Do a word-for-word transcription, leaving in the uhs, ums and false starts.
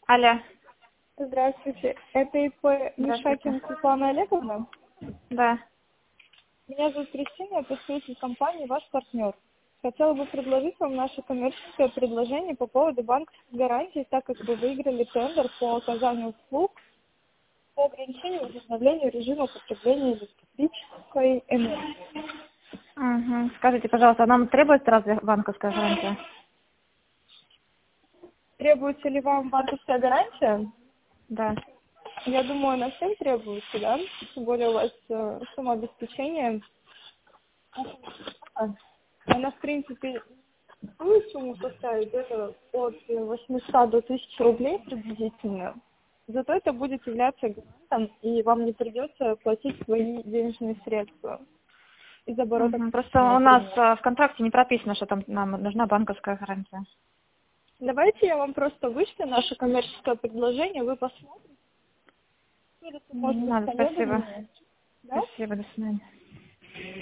Алло. Здравствуйте. Это ИП Здравствуйте. Мишакин Светлана Олеговна. Да. Меня зовут Кристина, я представитель компании «Ваш партнер». Хотела бы предложить вам наше коммерческое предложение по поводу банковских гарантий, так как вы выиграли тендер по оказанию услуг по ограничению и возобновлению режима потребления электрической энергии. Угу. Скажите, пожалуйста, а нам требуется разве банковская гарантия? Требуется ли вам банковская гарантия? Да. Я думаю, она всем требуется, да? Тем более у вас э, сумма обеспечения. Она, в принципе, какую сумму составит? Это от восьмисот до тысячи рублей приблизительно. Зато это будет являться гарантом, и вам не придется платить свои денежные средства из оборота Угу. Просто компании, у нас например. а, в контракте не прописано, что там нам нужна банковская гарантия. Давайте я вам просто вышлю наше коммерческое предложение, вы посмотрите, или, Не, может не быть, надо, спасибо. коллегами. Да? Спасибо, до свидания.